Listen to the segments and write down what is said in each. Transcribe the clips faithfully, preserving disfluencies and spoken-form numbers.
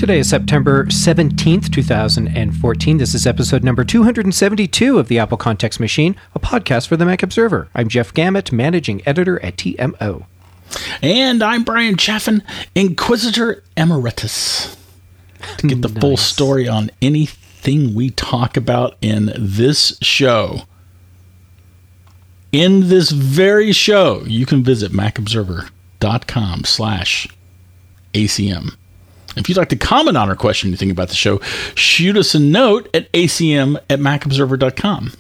Today is September seventeenth, two thousand fourteen. This is episode number two hundred seventy-two of the Apple Context Machine, a podcast for the Mac Observer. I'm Jeff Gamet, managing editor at T M O. And I'm Brian Chaffin, Inquisitor Emeritus. To get the nice. full story on anything we talk about in this show. In this very show, you can visit macobserver.com slash ACM. If you'd like to comment on our question, anything about the show, shoot us a note at acm at macobserver dot com.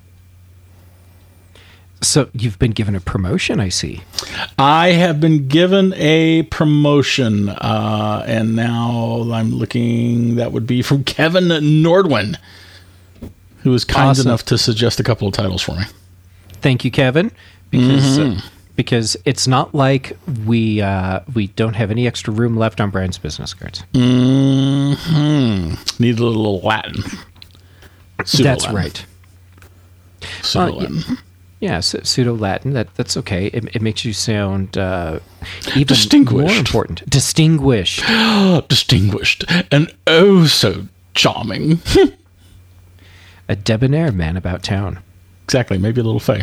So you've been given a promotion, I see. I have been given a promotion, uh, and now I'm looking, that would be from Kevin Nordwin, who was kind Awesome. enough to suggest a couple of titles for me. Thank you, Kevin, because Mm-hmm. uh, because it's not like we uh, we don't have any extra room left on Brian's business cards. Mm-hmm. Need a little Latin. That's right. Pseudo-Latin. Uh, Yeah, pseudo-Latin, that, that's okay. It, it makes you sound uh, even Distinguished. more important. Distinguished. Distinguished. And oh so charming. A debonair man about town. Exactly. Maybe a little fey.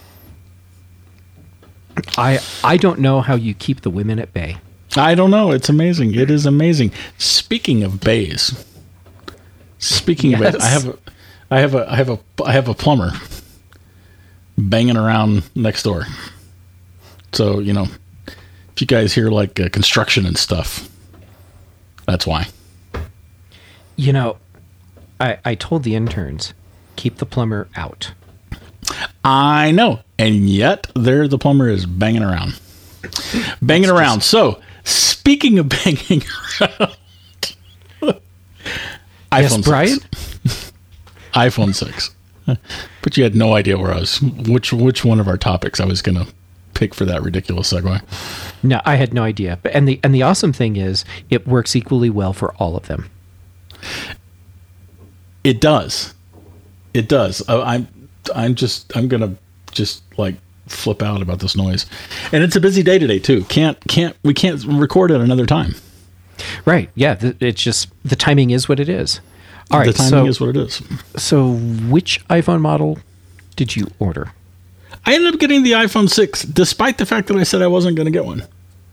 I I don't know how you keep the women at bay. I don't know. It's amazing. It is amazing. Speaking of bays. Speaking Yes. of bays, I have a I have a I have a I have a plumber banging around next door. So, you know, if you guys hear like uh, construction and stuff, that's why. You know, I, I told the interns, keep the plumber out. I know. And yet, there the plumber is banging around. Banging That's around. just- So, speaking of banging around. Yes, iPhone Brian? six. iPhone six. But you had no idea where I was, which which one of our topics I was going to pick for that ridiculous segue. No, I had no idea. But and the and the awesome thing is, it works equally well for all of them. It does. It does. Uh, I'm I'm just I'm going to just like flip out about this noise. And it's a busy day today too. Can't can't we can't record at another time. Right. Yeah. Th- it's just the timing is what it is. All right. The timing so, is what it is. so which iPhone model did you order? I ended up getting the iPhone six, despite the fact that I said I wasn't going to get one.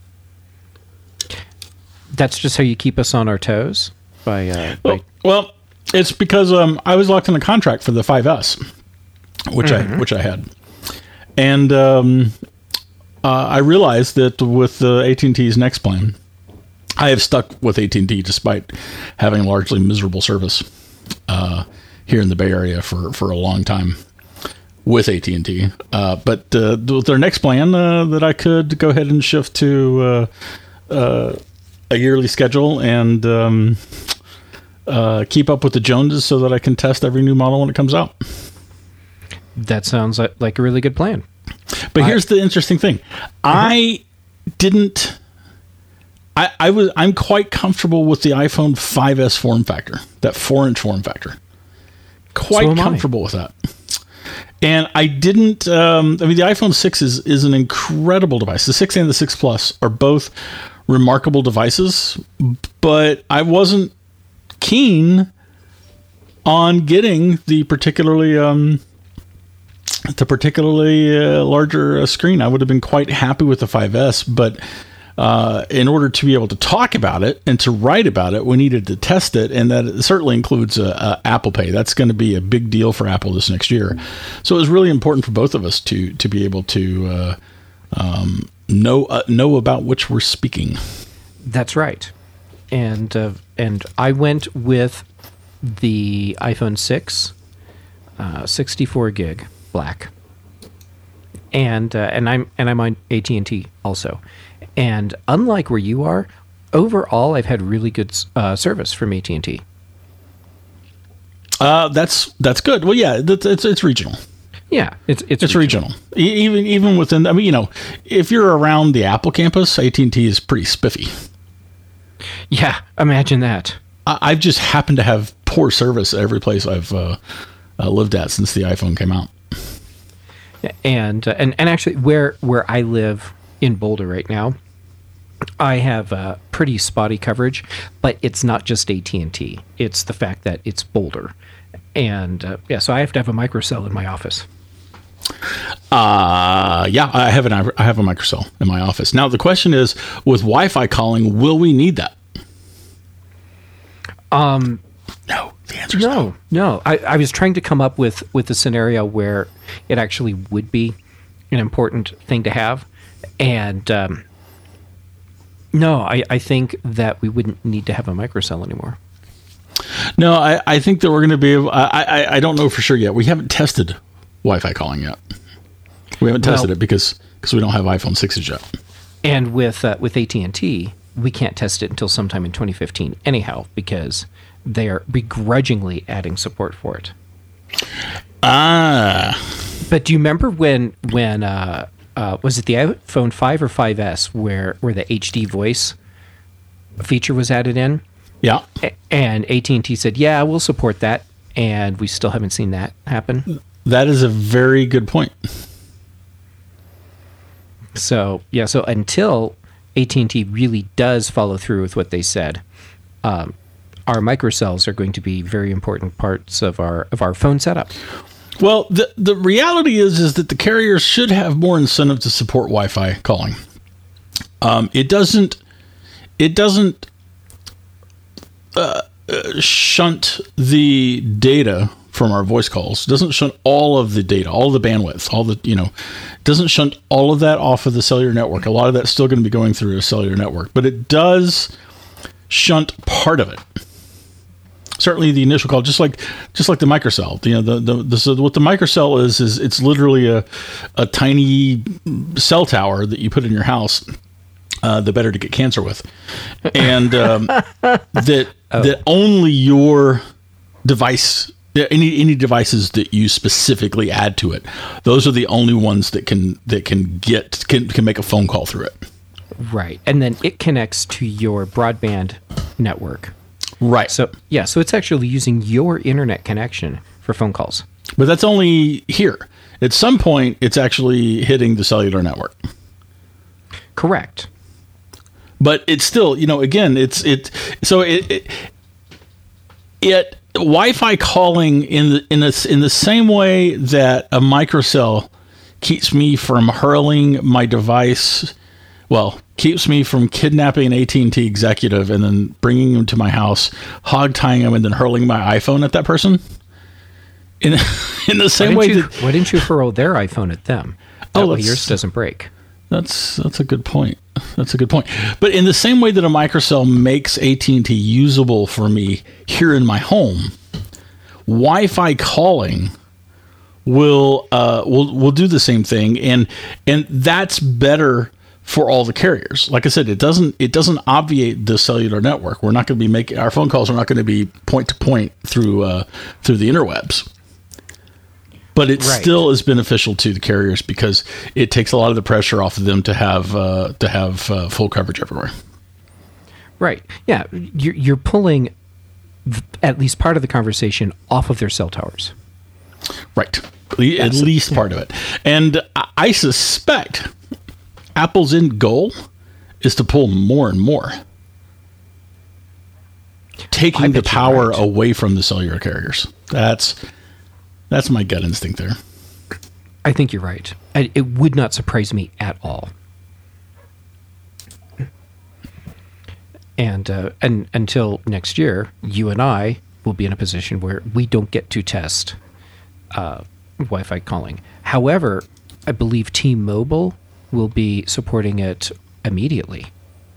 That's just how you keep us on our toes? By, uh, Well, by well it's because um, I was locked in a contract for the five S, which Mm-hmm. I which I had, and um, uh, I realized that with the A T and T's Next Plan, I have stuck with A T and T despite having largely miserable service uh, here in the Bay Area for, for a long time with A T and T. Uh, but uh, with their Next Plan, uh, that I could go ahead and shift to uh, uh, a yearly schedule and um, uh, keep up with the Joneses so that I can test every new model when it comes out. that sounds like, like a really good plan. But I- here's the interesting thing. I didn't... I, I was I'm quite comfortable with the iPhone five S form factor, that four inch form factor. Quite So am I. comfortable with that. And I didn't. Um, I mean, the iPhone six is is an incredible device. The six and the six Plus are both remarkable devices, but I wasn't keen on getting the particularly um, the particularly uh, larger uh, screen. I would have been quite happy with the five S, but. Uh, in order to be able to talk about it and to write about it, we needed to test it, and that certainly includes uh, uh, Apple Pay. That's going to be a big deal for Apple this next year. So it was really important for both of us to to be able to uh, um, know uh, know about which we're speaking. That's right. And uh, and I went with the iPhone six, uh, sixty-four gig black, and uh, and I'm and I'm on A T and T also. And unlike where you are, overall I've had really good uh, service from A T and T. Uh, that's that's good. Well, yeah, it's it's, it's regional. Yeah, it's it's, It's regional. E- Even even within, I mean, you know, if you're around the Apple campus, A T and T is pretty spiffy. Yeah, imagine that. I, I've just happened to have poor service at every place I've uh, uh, lived at since the iPhone came out. And uh, and and actually, where where I live in Boulder right now, I have uh, pretty spotty coverage, but it's not just A T and T. It's the fact that it's Boulder. And uh, yeah, so I have to have a microcell in my office. Uh, yeah, I have an I have a microcell in my office. Now the question is, with Wi-Fi calling, will we need that? Um, no. The answer is no. no. No, I, I was trying to come up with with a scenario where it actually would be an important thing to have, and um, no, I, I think that we wouldn't need to have a microcell anymore. No, I, I think that we're going to be able, I, I I don't know for sure yet. We haven't tested Wi-Fi calling yet. We haven't tested well, it because because we don't have iPhone sixes yet. And with uh, with A T and T, we can't test it until sometime in twenty fifteen anyhow, because they are begrudgingly adding support for it. Ah. But do you remember when when uh, uh, was it the iPhone five or five S where where the H D voice feature was added in? Yeah. And A T and T said, "Yeah, we'll support that," and we still haven't seen that happen. That is a very good point. So yeah, so until A T and T really does follow through with what they said, um, our microcells are going to be very important parts of our of our phone setup. Well, the the reality is is that the carriers should have more incentive to support Wi-Fi calling. Um, it doesn't it doesn't uh, uh, shunt the data from our voice calls. It doesn't shunt all of the data, all the bandwidth, all the, you know, doesn't shunt all of that off of the cellular network. A lot of that's still going to be going through a cellular network, but it does shunt part of it. Certainly the initial call, just like just like the microcell. You know, the, the, the so what the microcell is is it's literally a a tiny cell tower that you put in your house. Uh, the better to get cancer with, and um, that oh. that only your device, any any devices that you specifically add to it, those are the only ones that can that can get can can make a phone call through it. Right, and then it connects to your broadband network. Right. So yeah, so it's actually using your internet connection for phone calls. But that's only here. At some point, it's actually hitting the cellular network. Correct. But it's still, you know, again, it's it. So it it, it Wi-Fi calling in the in the in the same way that a microcell keeps me from hurling my device. Well, keeps me from kidnapping an A T and T executive and then bringing him to my house, hog tying him, and then hurling my iPhone at that person. In in the same way you, that why didn't you hurl their iPhone at them? That oh, way yours doesn't break. That's that's a good point. That's a good point. But in the same way that a microcell makes A T and T usable for me here in my home, Wi-Fi calling will uh, will will do the same thing, and and that's better for all the carriers. Like I said, it doesn't it doesn't obviate the cellular network. We're not going to be making our phone calls are not going to be point to point through uh, through the interwebs. But it right. still is beneficial to the carriers because it takes a lot of the pressure off of them to have uh, to have uh, full coverage everywhere. Right. Yeah. You're, you're pulling at least part of the conversation off of their cell towers. Right. At That's least part of it. And I suspect Apple's end goal is to pull more and more, taking the power right. away from the cellular carriers. That's that's my gut instinct there. I think you're right. I, it would not surprise me at all. And uh, and until next year, you and I will be in a position where we don't get to test uh, Wi-Fi calling. However, I believe T-Mobile will be supporting it immediately.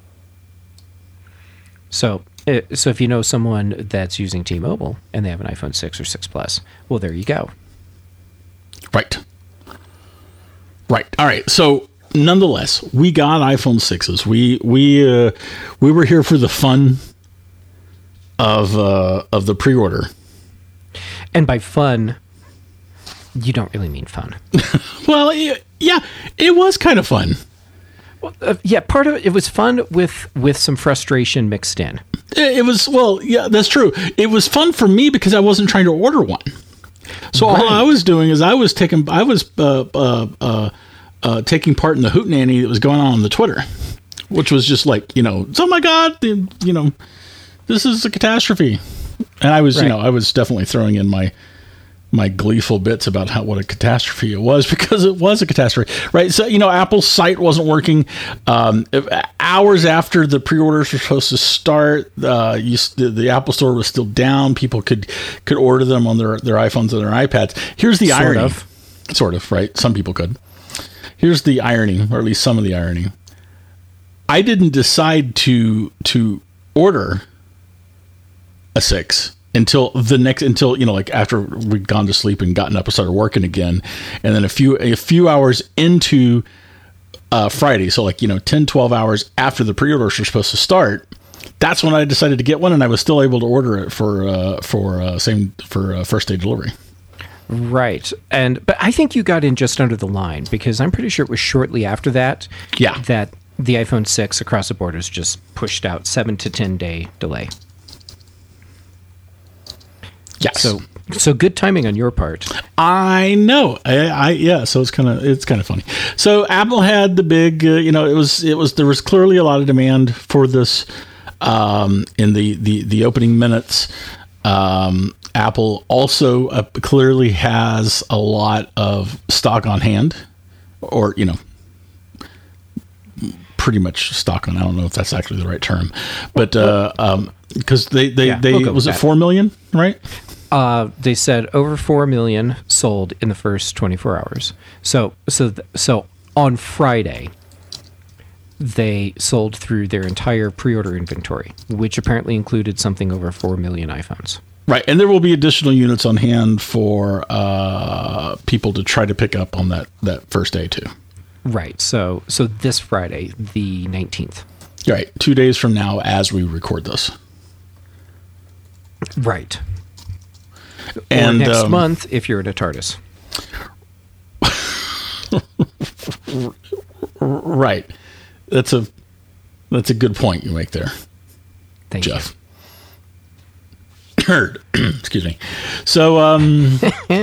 So, uh, so if you know someone that's using T-Mobile and they have an iPhone six or six Plus, well, there you go. Right. Right. All right. So, nonetheless, we got iPhone sixes. We we uh, we were here for the fun of uh, of the pre-order. And by fun, you don't really mean fun. Well, yeah, it was kind of fun. Well, uh, yeah, part of it, it was fun with, with some frustration mixed in. It was, well, yeah, that's true. It was fun for me because I wasn't trying to order one. So right. all I was doing is I was taking, I was uh, uh, uh, uh, taking part in the hootenanny that was going on on the Twitter, which was just like, you know, oh my God, the, you know, this is a catastrophe. And I was, right. you know, I was definitely throwing in my my gleeful bits about how what a catastrophe it was, because it was a catastrophe, right? So, you know, Apple's site wasn't working. Um, hours after the pre-orders were supposed to start, uh, you, the, the Apple Store was still down. People could could order them on their, their iPhones and their iPads. Here's the sort irony. Of. Sort of, right? Some people could. Here's the irony, or at least some of the irony. I didn't decide to to order a six until the next, until, you know, like after we'd gone to sleep and gotten up and started working again. And then a few, a few hours into uh, Friday, so like, you know, ten, twelve hours after the pre-orders were supposed to start, that's when I decided to get one, and I was still able to order it for, uh, for, uh, same, for uh, first day delivery. Right. And, but I think you got in just under the line, because I'm pretty sure it was shortly after that, yeah. that the iPhone six across the board was just pushed out, seven to ten day delay. Yes. So, so good timing on your part. I know. I, I yeah. So it's kind of it's kind of funny. So Apple had the big, uh, you know, it was it was there was clearly a lot of demand for this um, in the the the opening minutes. Um, Apple also uh, clearly has a lot of stock on hand, or, you know, pretty much stock on. I don't know if that's actually the right term, but uh, um, because they they yeah, they we'll was it four million, right? Uh, they said over four million sold in the first twenty-four hours. So, so, th- so on Friday, they sold through their entire pre-order inventory, which apparently included something over four million iPhones. Right, and there will be additional units on hand for uh, people to try to pick up on that, that first day too. Right. So, so this Friday, the nineteenth. Right, two days from now, as we record this. Right. And or next um, month, if you're at a TARDIS. Right. That's a that's a good point you make there. Thank Jeff. you. Heard. Excuse me. So um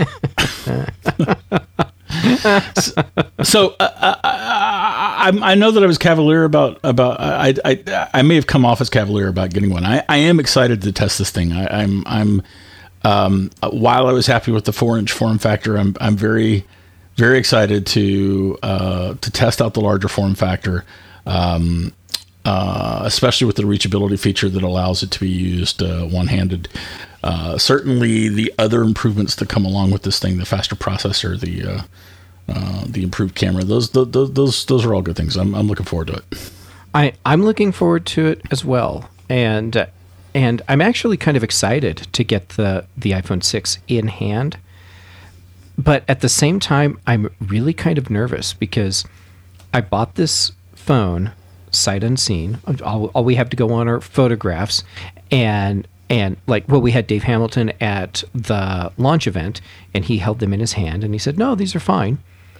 so, so uh, I, I I know that I was cavalier about about I I I may have come off as cavalier about getting one. I, I am excited to test this thing. I, I'm I'm Um, while I was happy with the four-inch form factor, I'm I'm very, very excited to uh, to test out the larger form factor, um, uh, especially with the reachability feature that allows it to be used uh, one-handed. Uh, certainly, the other improvements that come along with this thing, the faster processor, the uh, uh, the improved camera, those the, the, those those are all good things. I'm I'm looking forward to it. I I'm looking forward to it as well, and. Uh, And I'm actually kind of excited to get the, the iPhone six in hand. But at the same time, I'm really kind of nervous because I bought this phone sight unseen. All, all we have to go on are photographs. And, and like, well, we had Dave Hamilton at the launch event, and he held them in his hand, and he said, no, these are fine.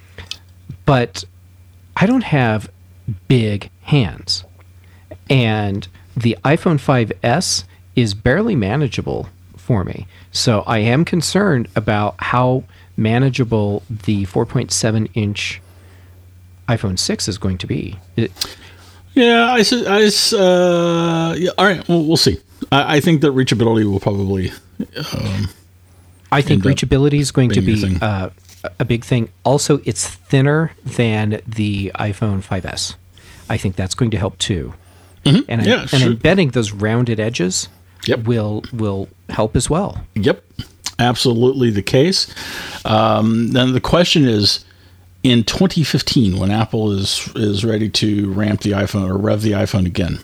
But I don't have big hands. And the iPhone five S is barely manageable for me. So I am concerned about how manageable the four point seven inch iPhone six is going to be. It, yeah, I, I uh, yeah, all right, well, we'll see. I, I think that reachability will probably... Um, I think reachability is going to be a, uh, a big thing. Also, it's thinner than the iPhone five S. I think that's going to help too. Mm-hmm. And, yeah, and sure. embedding those rounded edges yep. will will help as well. Yep, absolutely the case. Um, then the question is, in twenty fifteen, when Apple is is ready to ramp the iPhone or rev the iPhone again,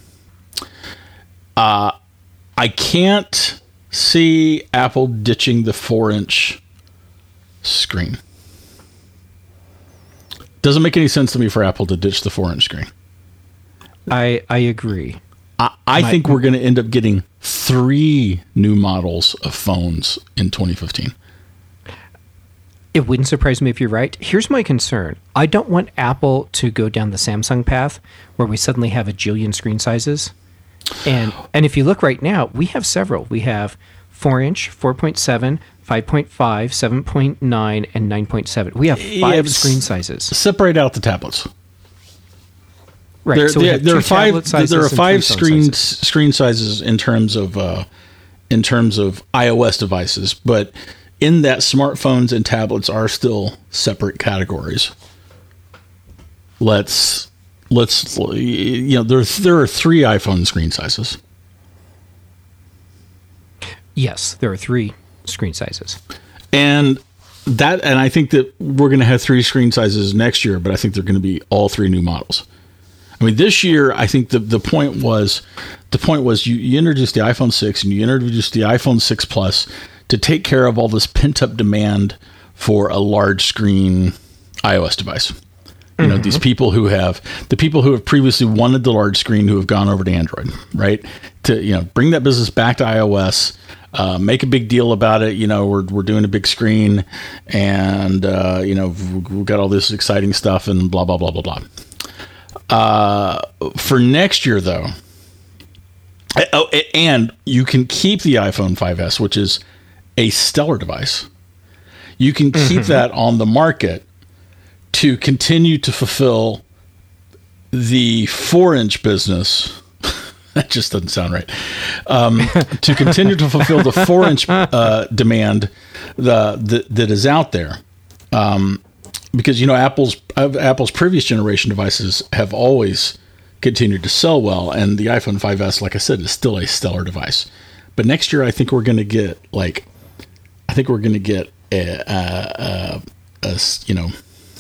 uh, I can't see Apple ditching the four-inch screen. Doesn't make any sense to me for Apple to ditch the four-inch screen. I I agree. I, I My, think we're going to end up getting three new models of phones in twenty fifteen. It wouldn't surprise me if you're right. Here's my concern. I don't want Apple to go down the Samsung path where we suddenly have a jillion screen sizes. And and if you look right now, we have several. We have four inch, four point seven, five point five, seven point nine, and nine point seven. We have five yeah, screen sizes. Separate out the tablets. Right. There, so we there, have there two are five. tablet sizes There are and five three phone screen sizes. screen sizes in terms of uh, in terms of iOS devices, but in that, smartphones and tablets are still separate categories. Let's let's you know there there are three iPhone screen sizes. Yes, there are three screen sizes. And that, and I think that we're going to have three screen sizes next year, but I think they're going to be all three new models. I mean, this year, I think the, the point was, the point was you, you introduced the iPhone six and you introduced the iPhone six Plus to take care of all this pent up demand for a large screen iOS device. You know, mm-hmm. these people who have, the people who have previously wanted the large screen who have gone over to Android, right? To, you know, bring that business back to iOS. Uh, make a big deal about it. You know, we're we're doing a big screen, and uh, you know we've got all this exciting stuff, and blah blah blah blah blah. Uh, for next year, though, oh, and you can keep the iPhone five S, which is a stellar device. You can keep mm-hmm. that on the market to continue to fulfill the four-inch business. That just doesn't sound right. Um, to continue to fulfill the four-inch uh, demand the, the, that is out there, um, because you know Apple's uh, Apple's previous generation devices have always continued to sell well, and the iPhone five S, like I said, is still a stellar device. But next year, I think we're going to get like, I think we're going to get a, a, a, a you know.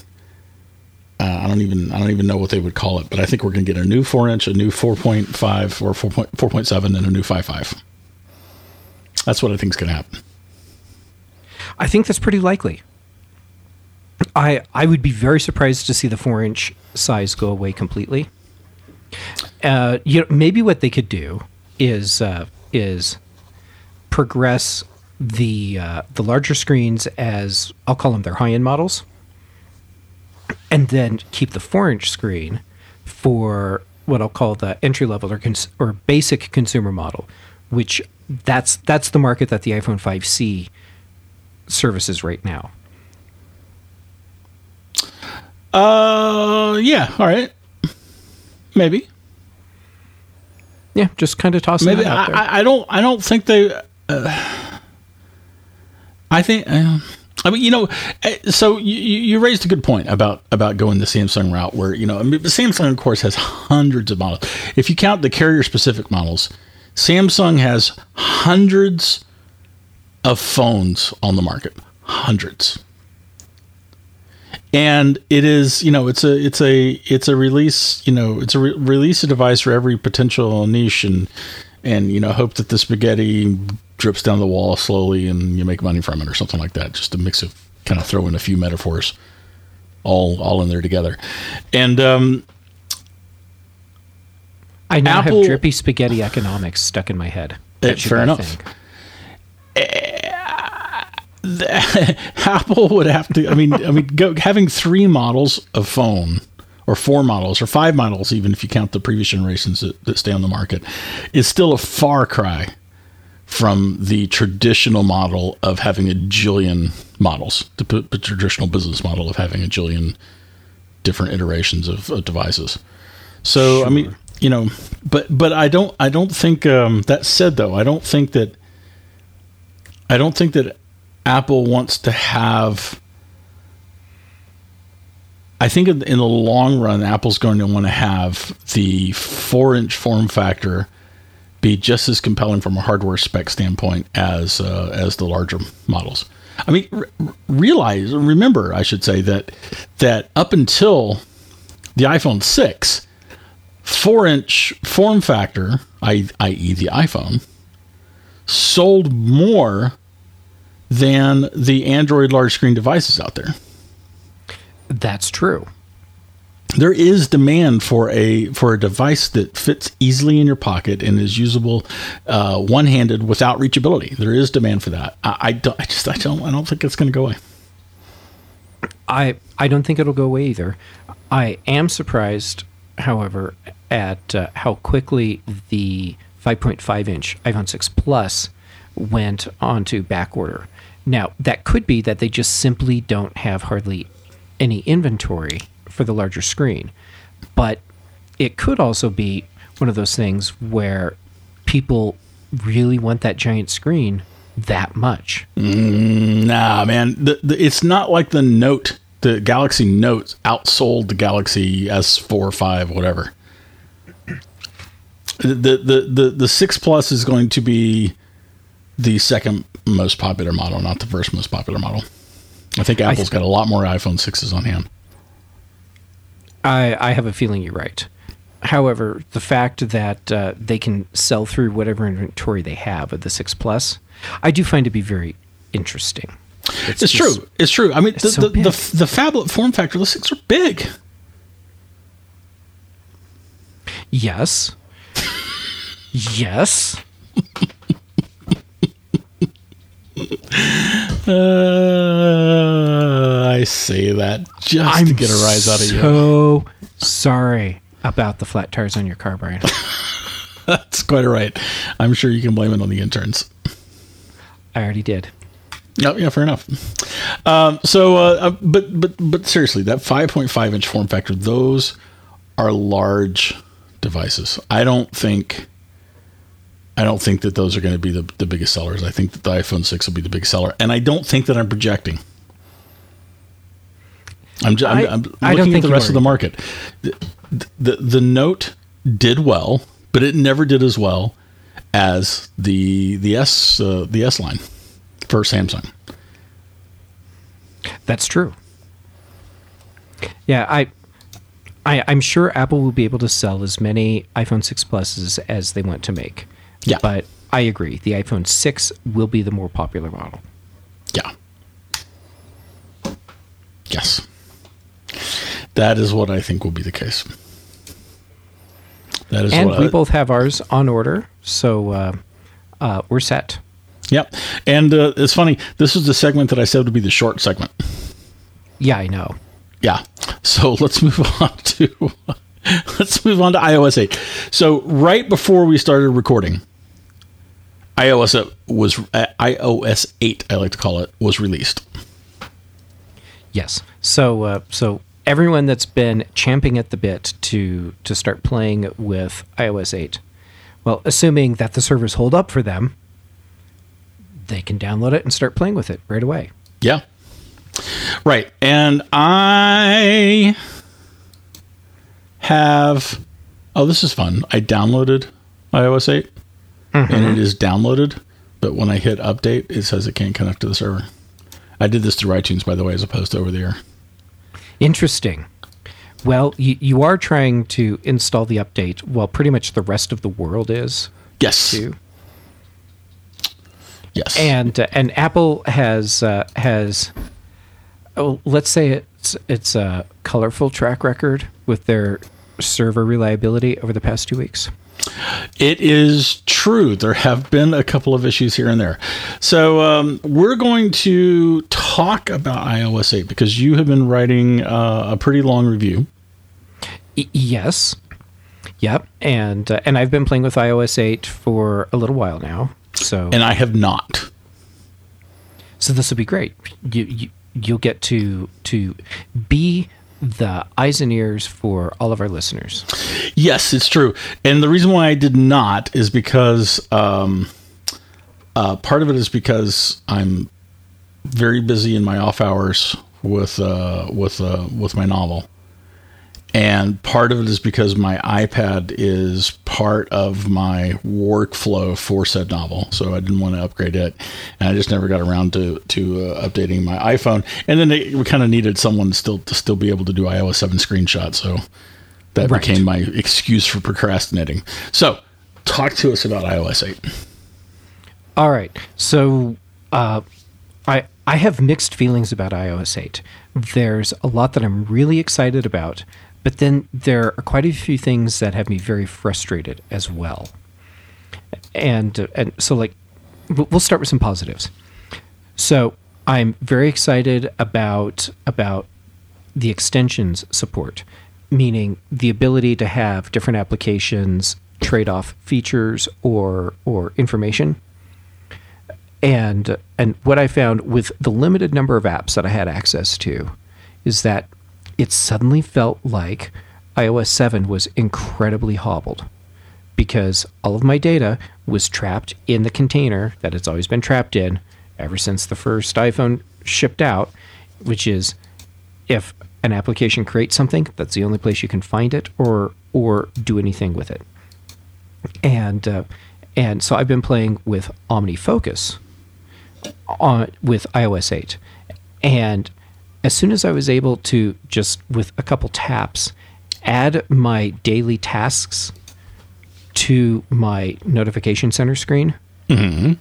Uh, I don't even I don't even know what they would call it, but I think we're going to get a new four inch, a new four point five or four point seven, and a new five point five. That's what I think is going to happen. I think that's pretty likely. I I would be very surprised to see the four inch size go away completely. Uh, you know, maybe what they could do is uh, is progress the uh, the larger screens as, I'll call them their high end models. And then keep the four-inch screen for what I'll call the entry-level or cons- or basic consumer model, which that's that's the market that the iPhone five C services right now. Uh, yeah, all right, maybe. Yeah, just kind of tossing maybe. that out there. I, I don't. I don't think they. Uh, I think. Uh, I mean, you know, so you, you raised a good point about, about going the Samsung route where, you know, I mean, Samsung, of course, has hundreds of models. If you count the carrier-specific models, Samsung has hundreds of phones on the market. Hundreds. And it is, you know, it's a, it's a, it's a release, you know, it's a re- release a device for every potential niche and, and, you know, hope that the spaghetti drips down the wall slowly and you make money from it or something like that. Just a mix of kind of throw in a few metaphors all all in there together. And um, I now Apple, have drippy spaghetti economics stuck in my head. It, fair enough. Uh, the, Apple would have to, I mean, I mean, go, having three models of phone or four models or five models, even if you count the previous generations that, that stay on the market, is still a far cry from the traditional model of having a jillion models, the, the traditional business model of having a jillion different iterations of, of devices. So, sure. I mean, you know, but but I don't I don't think um, that said though, I don't think that I don't think that Apple wants to have. I think in, in the long run, Apple's going to want to have the four-inch form factor be just as compelling from a hardware spec standpoint as uh, as the larger models. I mean, r- realize, remember, I should say that that up until the iPhone six, four-inch form factor, that is the iPhone, sold more than the Android large screen devices out there. That's true. There is demand for a for a device that fits easily in your pocket and is usable uh, one-handed without reachability. There is demand for that. I, I don't. I just. I don't. I don't think it's going to go away. I I don't think it'll go away either. I am surprised, however, at uh, how quickly the five point five inch iPhone six Plus went onto back order. Now, that could be that they just simply don't have hardly any inventory for the larger screen. But it could also be one of those things where people really want that giant screen that much. Mm, nah, man. The, the, it's not like the Note, the Galaxy Note outsold the Galaxy S four, five, whatever. The, the, the, the six Plus is going to be the second most popular model, not the first most popular model. I think Apple's I th- got a lot more iPhone sixes on hand. I, I have a feeling you're right. However, the fact that uh, they can sell through whatever inventory they have of the six Plus, I do find to be very interesting. It's, it's just, true. It's true. I mean, the, so the, the, the, the phablet form factor, the six are big. Yes. Yes. uh, I say that just I'm to get a rise out of you. So sorry about the flat tires on your car, Brian. That's quite all right. I'm sure you can blame it on the interns. I already did. Yeah, yeah, fair enough. Um, so, uh, but but but seriously, that five point five inch form factor, those are large devices. I don't think. I don't think that those are going to be the, the biggest sellers. I think that the iPhone six will be the biggest seller, and I don't think that I'm projecting. I'm, just, I, I'm, I'm I looking don't at the rest of the market. The, the the Note did well, but it never did as well as the the S uh, the S line for Samsung. That's true. Yeah, I. I, I'm sure Apple will be able to sell as many iPhone six Pluses as they want to make. Yeah. But I agree. The iPhone six will be the more popular model. Yeah. Yes. That is what I think will be the case. That is and what we I, both have ours on order, so uh, uh, we're set. Yep. And uh, it's funny. This is the segment that I said would be the short segment. Yeah, I know. Yeah. So let's move on to let's move on to iOS eight. So right before we started recording, iOS was uh, iOS eight, I like to call it, was released. Yes. So uh, so everyone that's been champing at the bit to to start playing with iOS eight, well, assuming that the servers hold up for them, they can download it and start playing with it right away. Yeah. Right. And I have, oh, this is fun. I downloaded iOS eight mm-hmm. and it is downloaded, but when I hit update, it says it can't connect to the server. I did this through iTunes, by the way, as opposed to over the air. Interesting. Well, you, you are trying to install the update while pretty much the rest of the world is. Yes. Too. Yes. And uh, and Apple has uh, has oh, let's say it's it's a colorful track record with their server reliability over the past two weeks. It is true. There have been a couple of issues here and there. So um, we're going to talk about iOS eight because you have been writing uh, a pretty long review. Y- yes. Yep. And uh, and I've been playing with iOS eight for a little while now. So and I have not. So this will be great. You, you you'll get to to be the eyes and ears for all of our listeners. Yes, it's true. And the reason why I did not is because um, uh, part of it is because I'm very busy in my off hours with uh, with uh, with my novel. And part of it is because my iPad is part of my workflow for said novel. So I didn't want to upgrade it. And I just never got around to, to uh, updating my iPhone. And then it, we kind of needed someone still to still be able to do iOS seven screenshots. So that right. became my excuse for procrastinating. So talk to us about iOS eight. All right. So uh, I I have mixed feelings about iOS eight. There's a lot that I'm really excited about. But then there are quite a few things that have me very frustrated as well. And uh, and so, like, we'll start with some positives. So I'm very excited about about the extensions support, meaning the ability to have different applications trade off features or or information. And and what I found with the limited number of apps that I had access to is that it suddenly felt like iOS seven was incredibly hobbled because all of my data was trapped in the container that it's always been trapped in ever since the first iPhone shipped out, which is if an application creates something, that's the only place you can find it or or do anything with it. And uh, and so I've been playing with OmniFocus on with iOS eight, and as soon as I was able to just with a couple taps add my daily tasks to my notification center screen, mm-hmm.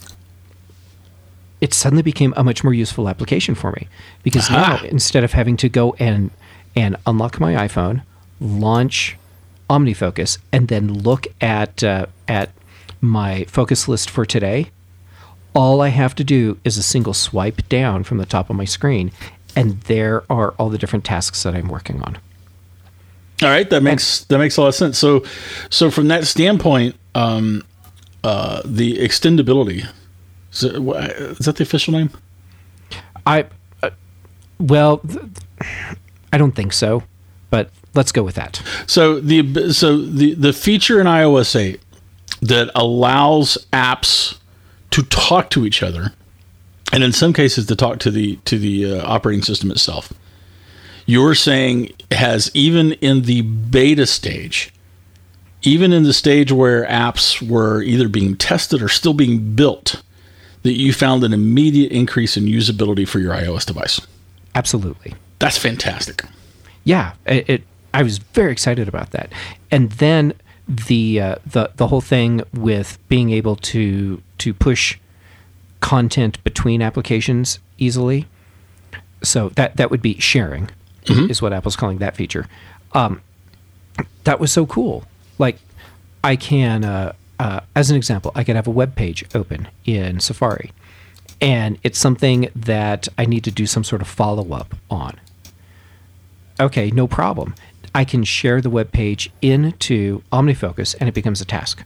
it suddenly became a much more useful application for me because Aha. now instead of having to go and and unlock my iPhone, launch OmniFocus, and then look at uh, at my focus list for today, all I have to do is a single swipe down from the top of my screen, and there are all the different tasks that I'm working on. All right, that makes that makes a lot of sense. So, so from that standpoint, um, uh, the extendability is, it, is that the official name? I uh, well, th- I don't think so, but let's go with that. So the so the the feature in iOS eight that allows apps to talk to each other, and in some cases to talk to the to the uh, operating system itself. You're saying has even in the beta stage, even in the stage where apps were either being tested or still being built, that you found an immediate increase in usability for your iOS device. Absolutely. That's fantastic. Yeah, it, it I was very excited about that. And then the uh, the the whole thing with being able to to push content between applications easily. So that that would be sharing, mm-hmm. is what Apple's calling that feature. Um, that was so cool. Like I can, uh, uh, as an example, I could have a web page open in Safari, and it's something that I need to do some sort of follow up on. Okay, no problem. I can share the web page into OmniFocus, and it becomes a task.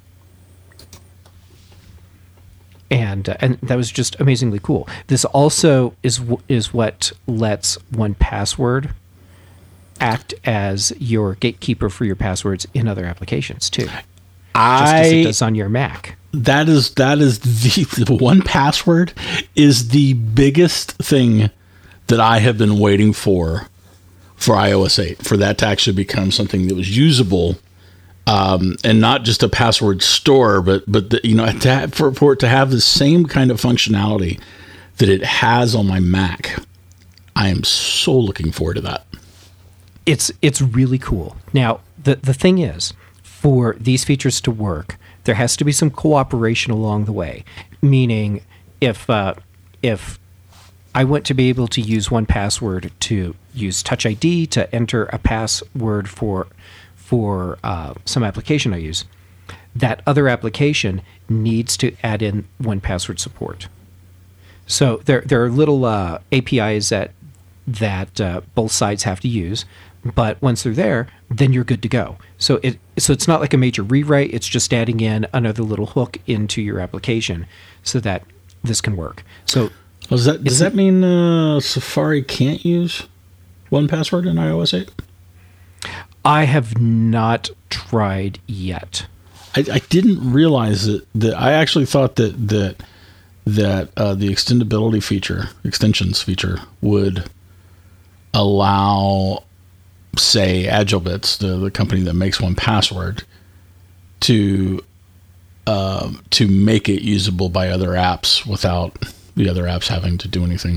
And uh, and that was just amazingly cool. This also is w- is what lets one Password act as your gatekeeper for your passwords in other applications too. I, just as it does on your Mac. That is that is the, the one Password is the biggest thing that I have been waiting for for iOS eight, for that to actually become something that was usable. Um, and not just a password store, but but the, you know, to have, for for it to have the same kind of functionality that it has on my Mac. I am so looking forward to that. It's it's really cool. Now the the thing is, for these features to work, there has to be some cooperation along the way. Meaning, if uh, if I want to be able to use one Password to use Touch I D to enter a password for. for uh, some application I use, that other application needs to add in one Password support. So there there are little uh, A P Is that that uh, both sides have to use, but once they're there, then you're good to go. So it so it's not like a major rewrite. It's just adding in another little hook into your application so that this can work. So well, does that does that mean uh, Safari can't use one Password in iOS eight? I have not tried yet. I, I didn't realize that, that I actually thought that that that uh, the extendability feature, extensions feature, would allow, say, AgileBits, the, the company that makes one Password, to um, to make it usable by other apps without the other apps having to do anything.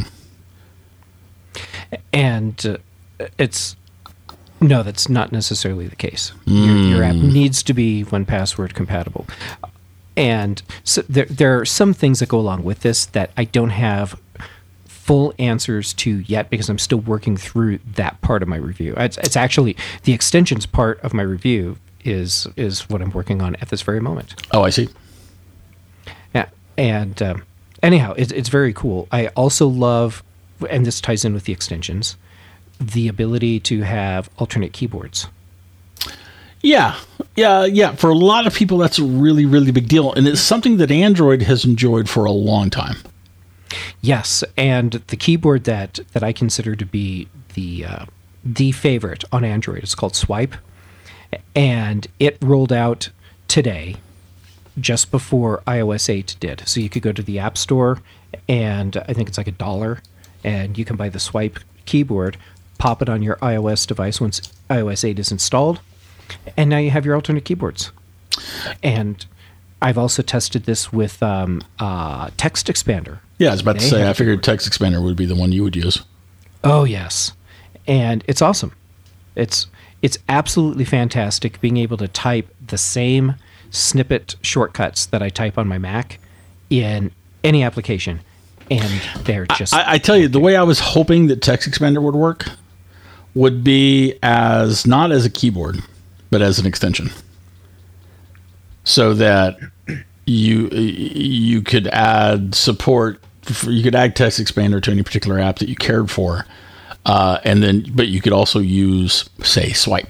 And uh, it's. No, that's not necessarily the case. Mm. Your, your app needs to be one Password compatible. And so there, there are some things that go along with this that I don't have full answers to yet because I'm still working through that part of my review. It's, it's actually the extensions part of my review is is what I'm working on at this very moment. Oh, I see. Yeah, and um, anyhow, it's, it's very cool. I also love, and this ties in with the extensions, the ability to have alternate keyboards. Yeah, yeah, yeah. For a lot of people, that's a really, really big deal. And it's something that Android has enjoyed for a long time. Yes, and the keyboard that, that I consider to be the uh, the favorite on Android. It's called Swipe, and it rolled out today, just before i O S eight did. So you could go to the App Store, and I think it's like a dollar, and you can buy the Swipe keyboard, pop it on your iOS device once i O S eight is installed, and now you have your alternate keyboards. And I've also tested this with um, uh, Text Expander. Yeah, I was about They to say, have I figured Text Expander would be the one you would use. Oh, yes. And it's awesome. It's it's absolutely fantastic being able to type the same snippet shortcuts that I type on my Mac in any application. And they're just... I, I tell you, the way I was hoping that Text Expander would work would be as, not as a keyboard, but as an extension. So that you you could add support, for, you could add Text Expander to any particular app that you cared for, uh, and then but you could also use, say, Swipe.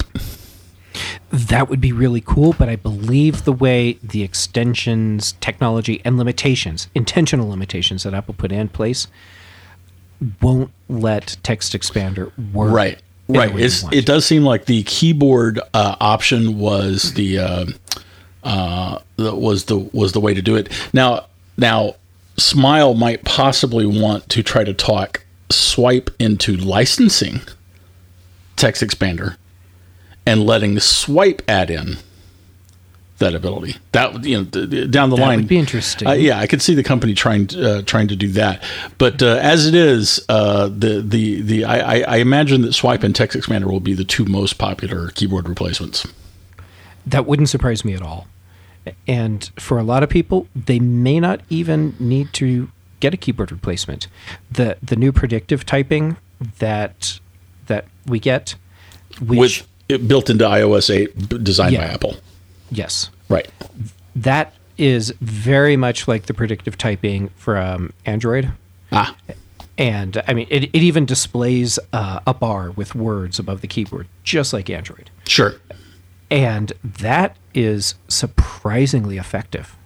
That would be really cool, but I believe the way the extensions, technology, and limitations, intentional limitations that Apple put in place, won't let Text Expander work. Right, right. It's, it does seem like the keyboard uh, option was the. Uh, Uh, that was the was the way to do it. Now, now, Smile might possibly want to try to talk Swipe into licensing Text Expander and letting the Swipe add in that ability. That, you know, down the that line would be interesting. Uh, yeah, I could see the company trying uh, trying to do that. But uh, as it is, uh, the the the I, I imagine that Swipe and Text Expander will be the two most popular keyboard replacements. That wouldn't surprise me at all. And for a lot of people, they may not even need to get a keyboard replacement. The the new predictive typing that that we get, which, with it built into i O S eight, designed yeah, by Apple. Yes, right. That is very much like the predictive typing from Android. Ah, and I mean, it it even displays uh, a bar with words above the keyboard, just like Android. Sure. And that is surprisingly effective.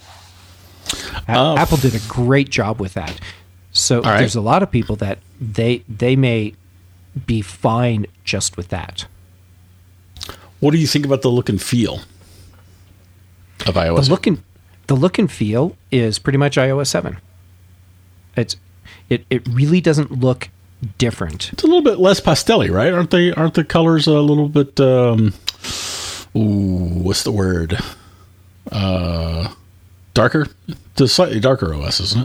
A- uh, Apple did a great job with that. So right. there's a lot of people that they they may be fine just with that. What do you think about the look and feel of iOS? The look and the look and feel is pretty much i O S seven. It's it it really doesn't look different. It's a little bit less pastel-y, right? Aren't they? Aren't the colors a little bit? Um, ooh, what's the word? Uh, darker. It's a slightly darker O S, isn't it?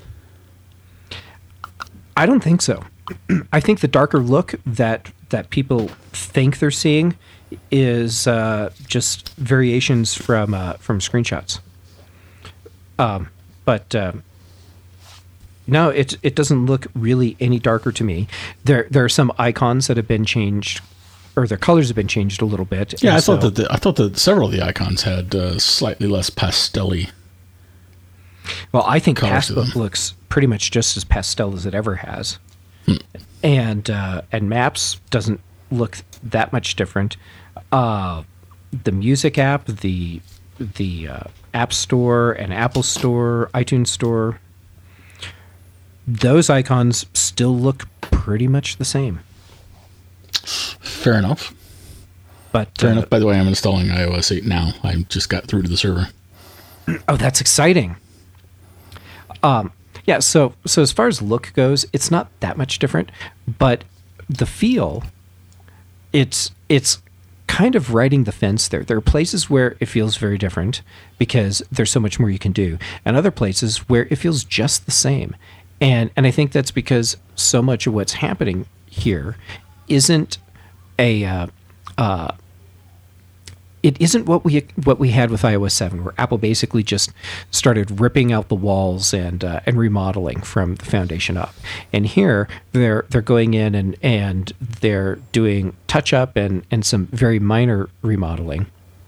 I don't think so. I think the darker look that that people think they're seeing is uh, just variations from uh, from screenshots. Um, but. Uh, No, it it doesn't look really any darker to me. There there are some icons that have been changed, or their colors have been changed a little bit. Yeah, I so, thought that the, I thought that several of the icons had uh, slightly less pastel-y. Well, I think Passbook looks pretty much just as pastel as it ever has, hmm. and uh, and Maps doesn't look that much different. Uh, the music app, the the uh, App Store and Apple Store, iTunes Store. Those icons still look pretty much the same. Fair enough. But Fair uh, enough. By the way, I'm installing i O S eight now. I just got through to the server. Oh, that's exciting. Um, yeah. So, so as far as look goes, it's not that much different, but the feel, it's it's kind of riding the fence there. There are places where it feels very different because there's so much more you can do, and other places where it feels just the same. And and I think that's because so much of what's happening here isn't a uh, uh, it isn't what we what we had with i O S seven, where Apple basically just started ripping out the walls and uh, and remodeling from the foundation up. And here they're they're going in and, and they're doing touch up and, and some very minor remodeling.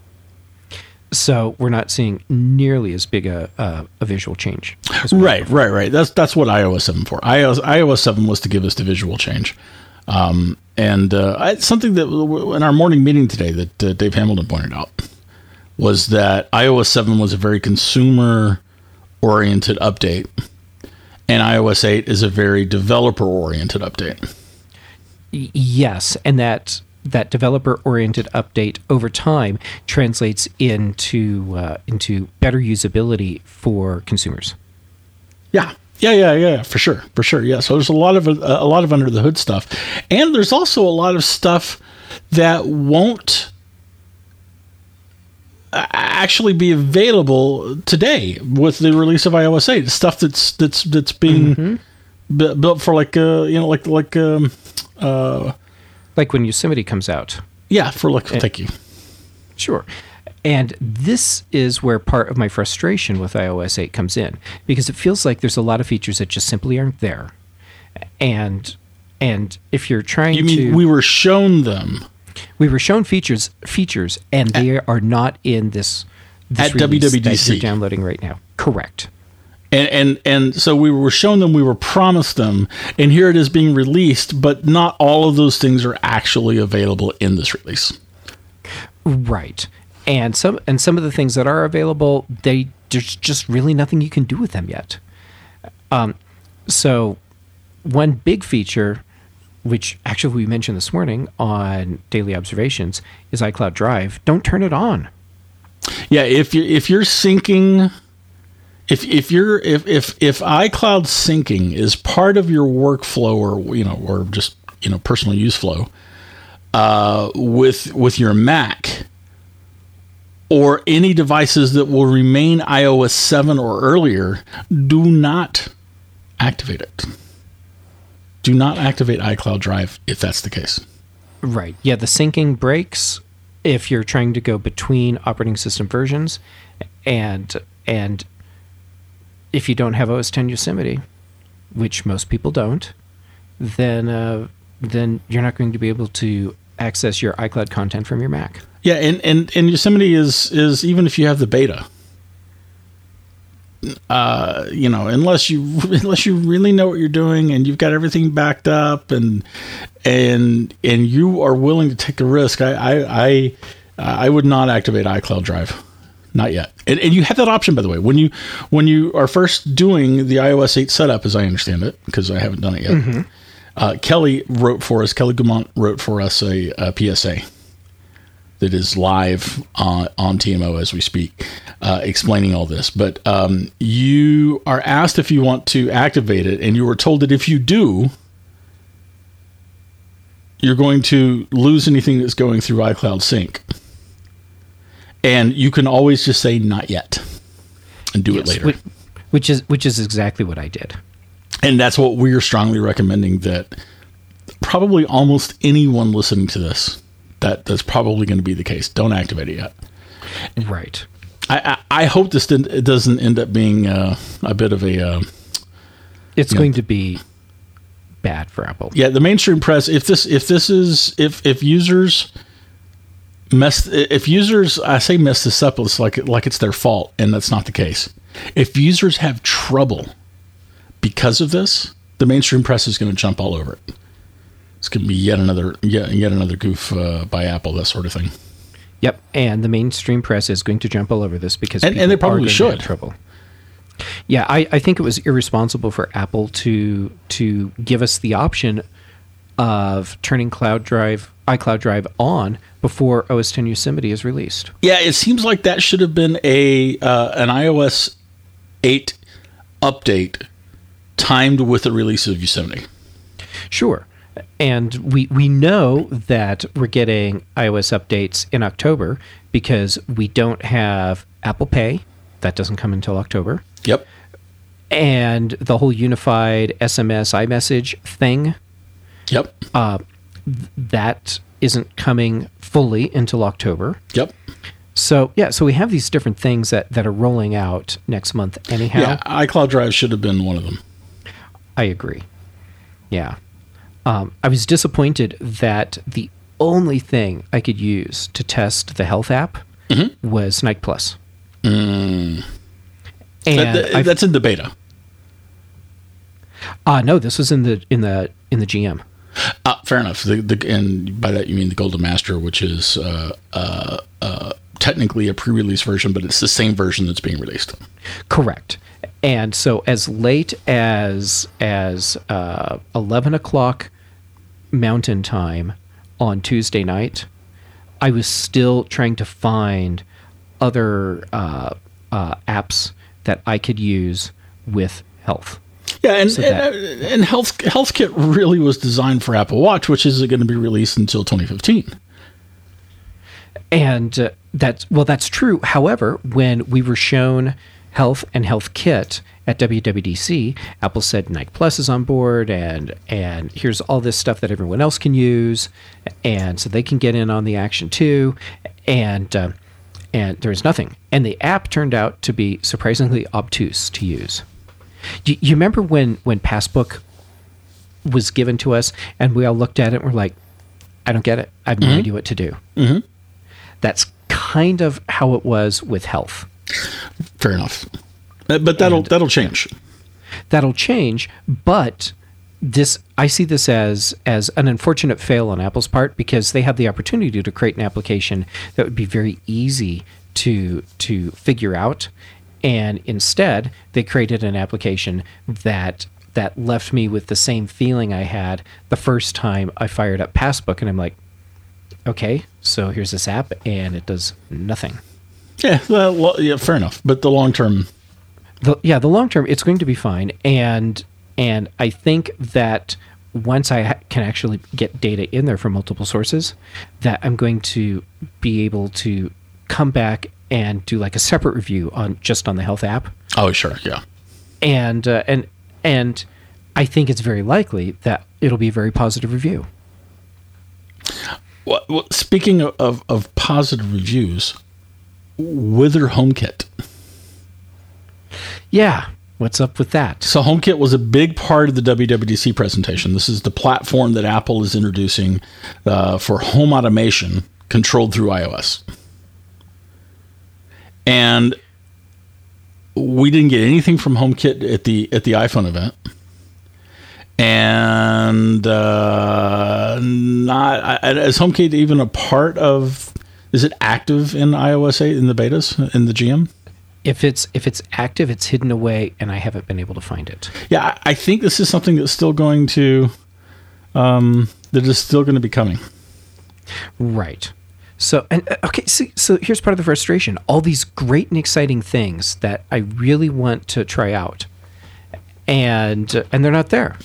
So we're not seeing nearly as big a uh, a visual change. Right, right, right. That's that's what i O S seven for. i O S seven was to give us the visual change. Um, and uh, it's something that in our morning meeting today that uh, Dave Hamilton pointed out was that i O S seven was a very consumer-oriented update, and i O S eight is a very developer-oriented update. Y- yes, and that that developer-oriented update over time translates into uh, into better usability for consumers. Yeah. Yeah, yeah, yeah, for sure, for sure. Yeah, so there's a lot of uh, a lot of under the hood stuff, and there's also a lot of stuff that won't actually be available today with the release of iOS eight. Stuff that's that's that's being mm-hmm. b- built for like uh, you know like like um, uh, like when Yosemite comes out. Yeah, for like and, thank you. Sure. And this is where part of my frustration with iOS eight comes in, because it feels like there's a lot of features that just simply aren't there. And and if you're trying to... You mean to, we were shown them? We were shown features, features, and they at, are not in this, this at W W D C that you're downloading right now. Correct. And, and and so we were shown them, we were promised them, and here it is being released, but not all of those things are actually available in this release. Right. And some and some of the things that are available, they there's just really nothing you can do with them yet. Um, so one big feature, which actually we mentioned this morning on Daily Observations, is iCloud Drive. Don't turn it on. Yeah, if you if you're syncing, if if you're if if if iCloud syncing is part of your workflow, or you know, or just you know personal use flow, uh, with with your Mac, or any devices that will remain iOS seven or earlier, do not activate it. Do not activate iCloud Drive if that's the case. Right. Yeah, the syncing breaks if you're trying to go between operating system versions, and and if you don't have O S ten Yosemite, which most people don't, then uh, then you're not going to be able to access your iCloud content from your Mac. Yeah, and, and, and Yosemite is is even if you have the beta, uh, you know, unless you unless you really know what you're doing and you've got everything backed up and and and you are willing to take a risk, I I I, I would not activate iCloud Drive, not yet. And, and you have that option, by the way, when you when you are first doing the iOS eight setup, as I understand it, because I haven't done it yet. Mm-hmm. Uh, Kelly wrote for us. Kelly Gumont wrote for us a, a P S A. That is live on, on T M O as we speak, uh, explaining all this. But um, you are asked if you want to activate it, and you were told that if you do, you're going to lose anything that's going through iCloud Sync. And you can always just say not yet and do yes, it later. Which is which is exactly what I did. And that's what we're strongly recommending, that probably almost anyone listening to this, That that's probably going to be the case. Don't activate it yet. Right. I I, I hope this didn't, it doesn't end up being uh, a bit of a. Uh, it's going know, to be bad for Apple. Yeah, the mainstream press. If this if this is if if users mess if users I say mess this up, it's like like it's their fault, and that's not the case. If users have trouble because of this, the mainstream press is going to jump all over it. It's going to be yet another yet, yet another goof uh, by Apple, that sort of thing. Yep, and the mainstream press is going to jump all over this because and, and they probably should. Trouble. Yeah, I, I think it was irresponsible for Apple to to give us the option of turning Cloud Drive, iCloud Drive on before O S ten Yosemite is released. Yeah, it seems like that should have been a uh, an iOS eight update timed with the release of Yosemite. Sure. And we, we know that we're getting iOS updates in October because we don't have Apple Pay. That doesn't come until October. Yep. And the whole unified S M S iMessage thing. Yep. Uh, th- that isn't coming fully until October. Yep. So, yeah, so we have these different things that, that are rolling out next month anyhow. Yeah, iCloud Drive should have been one of them. I agree. Yeah. Um, I was disappointed that the only thing I could use to test the health app mm-hmm. was Nike Plus. Mm. And that, that, that's in the beta. Uh no, this was in the in the in the G M. Uh, fair enough. The, the, and by that you mean the Golden Master, which is uh, uh, uh, technically a pre-release version, but it's the same version that's being released. Correct. And so as late as as uh, eleven o'clock Mountain Time on Tuesday night, I was still trying to find other uh, uh, apps that I could use with Health. Yeah, and So and, that- uh, and Health HealthKit really was designed for Apple Watch, which isn't going to be released until twenty fifteen. And uh, that's, well, that's true. However, when we were shown Health and Health Kit at W W D C, Apple said Nike Plus is on board, and and here's all this stuff that everyone else can use, and so they can get in on the action too. And uh, and there was nothing. And the app turned out to be surprisingly obtuse to use. You, you remember when when Passbook was given to us, and we all looked at it and we're like, I don't get it. I have no Mm-hmm. idea what to do. Mm-hmm. That's kind of how it was with Health. Fair enough. Uh, But that'll And- that'll change. That'll change, but this I see this as as an unfortunate fail on Apple's part, because they have the opportunity to create an application that would be very easy to to figure out, and instead they created an application that that left me with the same feeling I had the first time I fired up Passbook, and I'm like, okay, so here's this app and it does nothing. Yeah, well, well, yeah, fair enough. But the long term, The, yeah, the long term, it's going to be fine, and and I think that once I ha- can actually get data in there from multiple sources, that I'm going to be able to come back and do like a separate review on just on the Health app, oh sure, yeah. and uh, and and I think it's very likely that it'll be a very positive review. Well, well, speaking of, of, of positive reviews, Wither HomeKit. Yeah, what's up with that? So HomeKit was a big part of the W W D C presentation. This is the platform that Apple is introducing uh, for home automation controlled through iOS. And we didn't get anything from HomeKit at the at the iPhone event. And uh, not is HomeKit even a part of? Is it active in iOS eight in the betas in the G M? If it's if it's active, it's hidden away, and I haven't been able to find it. Yeah, I I think this is something that's still going to um, that is still going to be coming. Right. So, and uh, okay, see, so here's part of the frustration. All these great and exciting things that I really want to try out, and uh, and they're not there.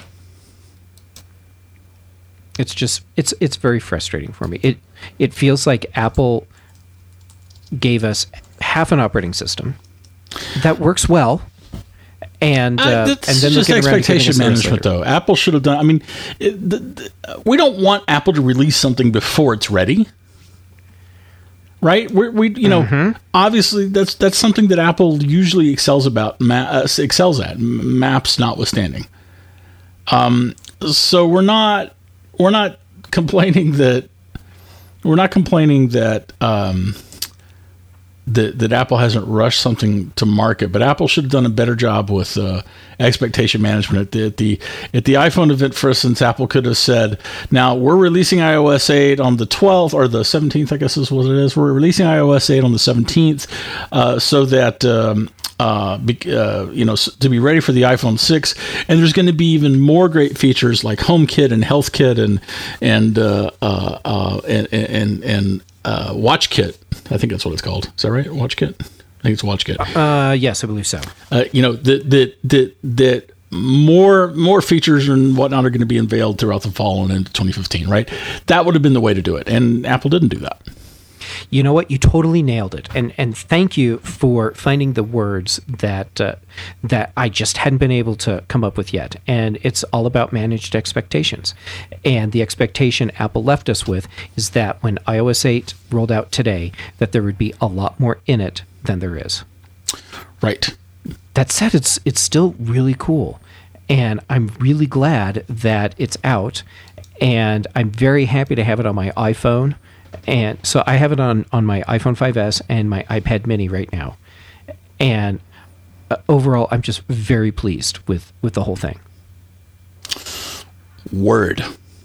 It's just it's it's very frustrating for me. It it feels like Apple gave us half an operating system that works well, and uh, Uh, that's and then just they're getting around to giving expectation us the rest management, later. though. Apple should have done. I mean, it, the, the, we don't want Apple to release something before it's ready, right? We're, we, you know, Mm-hmm. obviously that's that's something that Apple usually excels about, ma- uh, excels at, m- maps notwithstanding. Um, so we're not we're not complaining that we're not complaining that. Um, That, that Apple hasn't rushed something to market, but Apple should have done a better job with uh, expectation management. At the, at the at the iPhone event, for instance, Apple could have said, "Now we're releasing iOS eight on the twelfth or the seventeenth, I guess is what it is. We're releasing iOS eight on the seventeenth, uh, so that um, uh, be, uh, you know s- to be ready for the iPhone six. And there's going to be even more great features like HomeKit and HealthKit and and uh, uh, uh, and and, and uh, WatchKit." I think that's what it's called. Is that right? WatchKit? I think it's WatchKit. Uh, yes, I believe so. Uh, you know that that that that more more features and whatnot are going to be unveiled throughout the fall and into twenty fifteen. Right? That would have been the way to do it, and Apple didn't do that. You know what? You totally nailed it, and and thank you for finding the words that uh, that I just hadn't been able to come up with yet. And it's all about managed expectations. And the expectation Apple left us with is that when iOS eight rolled out today, that there would be a lot more in it than there is. Right. That said, it's it's still really cool, and I'm really glad that it's out, and I'm very happy to have it on my iPhone. And so I have it on, on my iPhone five S and my iPad mini right now. And uh, overall, I'm just very pleased with, with the whole thing. Word.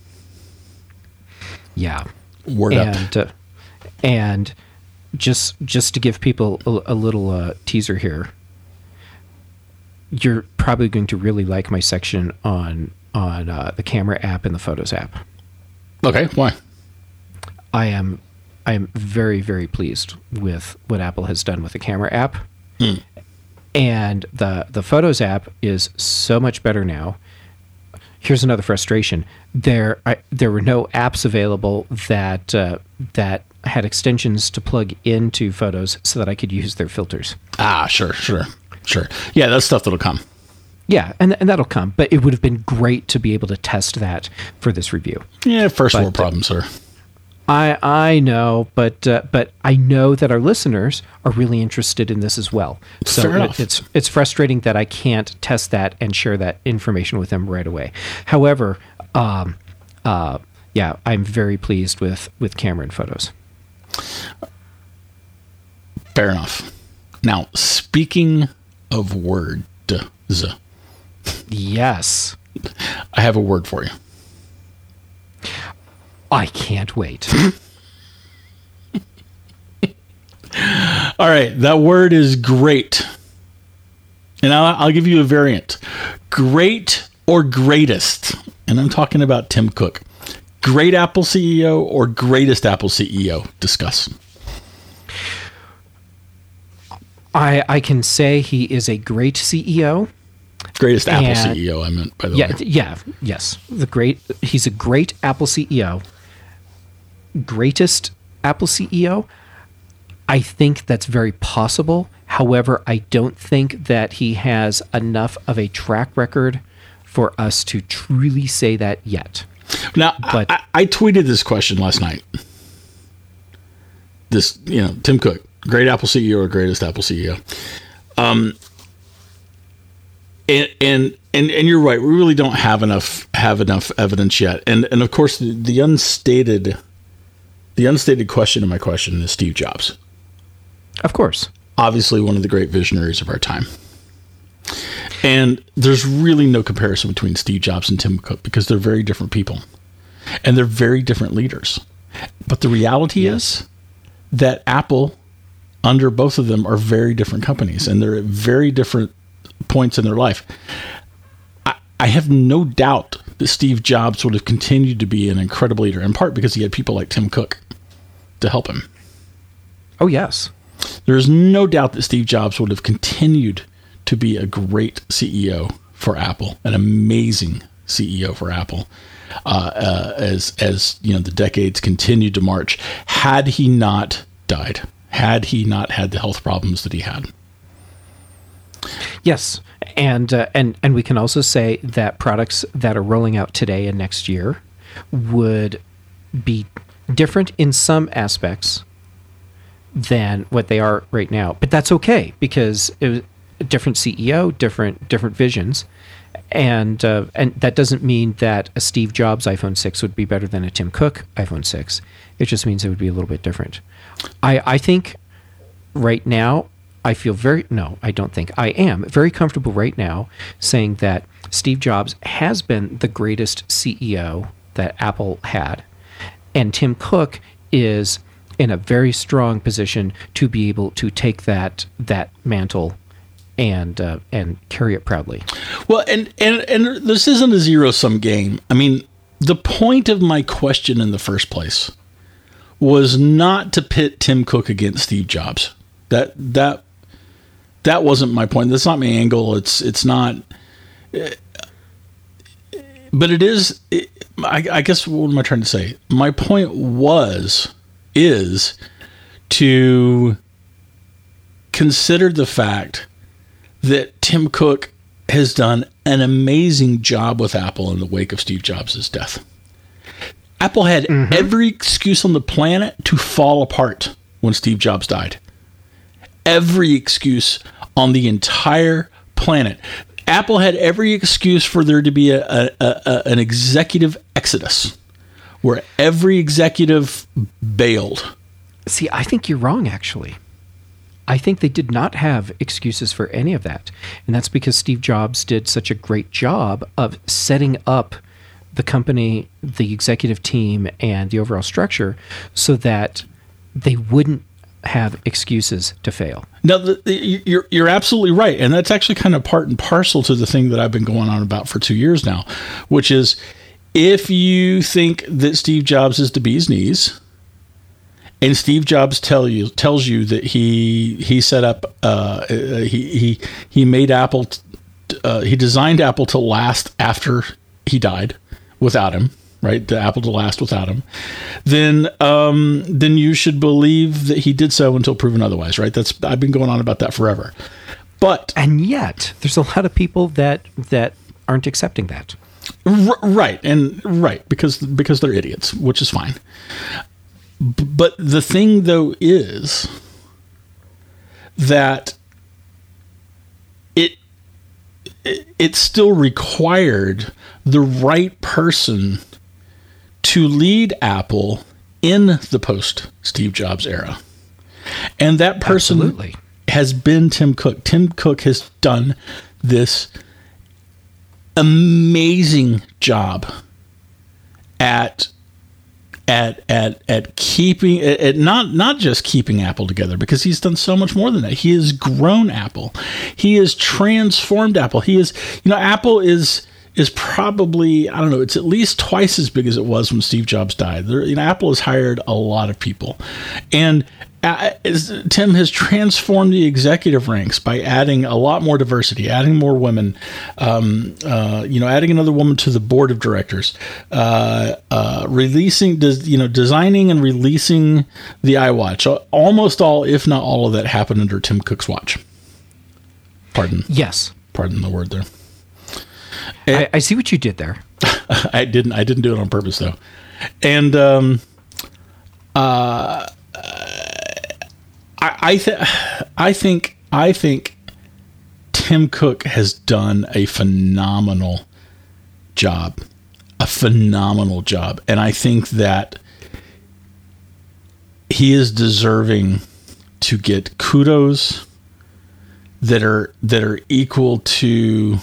Yeah. Word up. and, uh, and just just to give people a, a little uh, teaser here, you're probably going to really like my section on on uh, the camera app and the Photos app. Okay, why? I am I am very, very pleased with what Apple has done with the camera app. Mm. And the the Photos app is so much better now. Here's another frustration. There I, there were no apps available that uh, that had extensions to plug into Photos so that I could use their filters. Ah, sure, sure, sure. Yeah, that's stuff that'll come. Yeah, and and that'll come. But it would have been great to be able to test that for this review. Yeah, first but, world problem, sir. I I know, but uh, but I know that our listeners are really interested in this as well. So Fair enough. It, it's it's frustrating that I can't test that and share that information with them right away. However, um, uh, yeah, I'm very pleased with with camera and Photos. Fair enough. Now, speaking of words, yes, I have a word for you. I can't wait. All right, that word is great. And I'll, I'll give you a variant. Great or greatest. And I'm talking about Tim Cook. Great Apple C E O or greatest Apple C E O? Discuss. I I can say he is a great C E O. Greatest Apple And- C E O, I meant, by the Yeah, way. th- yeah, yes. The great. He's a great Apple C E O. Greatest Apple C E O. I think that's very possible. However, I don't think that he has enough of a track record for us to truly say that yet. Now, But- I, I tweeted this question last night. This, you know, Tim Cook, great Apple C E O or greatest Apple C E O? Um, and and and and you're right. We really don't have enough have enough evidence yet. And and of course, the, the unstated the unstated question in my question is Steve Jobs. Of course. Obviously, one of the great visionaries of our time. And there's really no comparison between Steve Jobs and Tim Cook because they're very different people. And they're very different leaders. But the reality Yes. is that Apple, under both of them, are very different companies. And they're at very different points in their life. I, I have no doubt that Steve Jobs would have continued to be an incredible leader, in part because he had people like Tim Cook to help him. Oh, yes. There's no doubt that Steve Jobs would have continued to be a great C E O for Apple, an amazing C E O for Apple, uh, uh, as as you know the decades continued to march. Had he not died, had he not had the health problems that he had. Yes, and uh, and and we can also say that products that are rolling out today and next year would be different in some aspects than what they are right now. But that's okay because it was a different C E O, different different visions, and uh, and that doesn't mean that a Steve Jobs iPhone six would be better than a Tim Cook iPhone six. It just means it would be a little bit different. I I think right now I feel very no, I don't think I am very comfortable right now saying that Steve Jobs has been the greatest C E O that Apple had, and Tim Cook is in a very strong position to be able to take that that mantle and uh, and carry it proudly. Well, and, and and this isn't a zero-sum game. I mean, the point of my question in the first place was not to pit Tim Cook against Steve Jobs. That that that wasn't my point. That's not my angle. It's it's not. But it is. It, I, I guess what am I trying to say? My point was is to consider the fact that Tim Cook has done an amazing job with Apple in the wake of Steve Jobs' death. Apple had mm-hmm. every excuse on the planet to fall apart when Steve Jobs died. Every excuse on the entire planet. Apple had every excuse for there to be a, a, a, an executive exodus where every executive bailed. See, I think you're wrong, actually. I think they did not have excuses for any of that. And that's because Steve Jobs did such a great job of setting up the company, the executive team, and the overall structure so that they wouldn't have excuses to fail. No, the, the, you're you're absolutely right, and that's actually kind of part and parcel to the thing that I've been going on about for two years now, which is if you think that Steve Jobs is the bee's knees, and Steve Jobs tell you tells you that he he set up uh, he he he made Apple t- uh, he designed Apple to last after he died without him. Right, the Apple to last without him, then um, then you should believe that he did so until proven otherwise. Right, that's I've been going on about that forever. But and yet, there's a lot of people that that aren't accepting that. R- right, and right because because they're idiots, which is fine. B- but the thing though is that it it, it still required the right person to lead Apple in the post-Steve Jobs era. And that person Absolutely. has been Tim Cook. Tim Cook has done this amazing job at at at at keeping at, at not not just keeping Apple together, because he's done so much more than that. He has grown Apple. He has transformed Apple. He is, you know, Apple is is probably, I don't know, it's at least twice as big as it was when Steve Jobs died. There, you know, Apple has hired a lot of people. And uh, as Tim has transformed the executive ranks by adding a lot more diversity, adding more women, um, uh, you know, adding another woman to the board of directors, uh, uh, releasing, des- you know, designing and releasing the iWatch. Almost all, if not all of that happened under Tim Cook's watch. Pardon. Yes. Pardon the word there. I, I see what you did there. I didn't. I didn't do it on purpose, though. And um, uh, I I, th- I think I think Tim Cook has done a phenomenal job, a phenomenal job, and I think that he is deserving to get kudos that are that are equal to.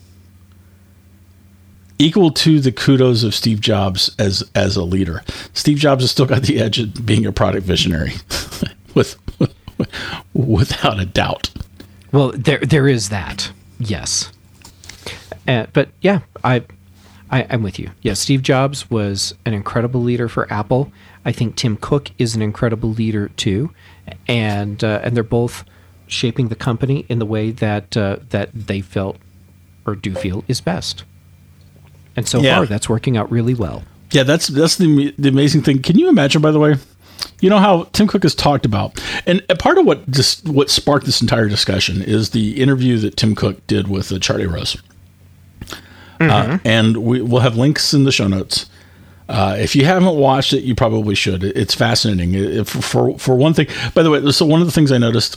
equal to the kudos of Steve Jobs as as a leader. Steve Jobs has still got the edge of being a product visionary, with, with without a doubt. Well, there there is that, yes. Uh, but yeah, I, I I'm with you. Yeah, Steve Jobs was an incredible leader for Apple. I think Tim Cook is an incredible leader too, and uh, and they're both shaping the company in the way that uh, that they felt or do feel is best. And so yeah. far, that's working out really well. Yeah, that's that's the the amazing thing. Can you imagine, by the way, you know how Tim Cook has talked about, and part of what just what sparked this entire discussion is the interview that Tim Cook did with uh, Charlie Rose. Mm-hmm. Uh, and we, we'll have links in the show notes. Uh, if you haven't watched it, you probably should. It's fascinating. It, for for one thing, by the way, so one of the things I noticed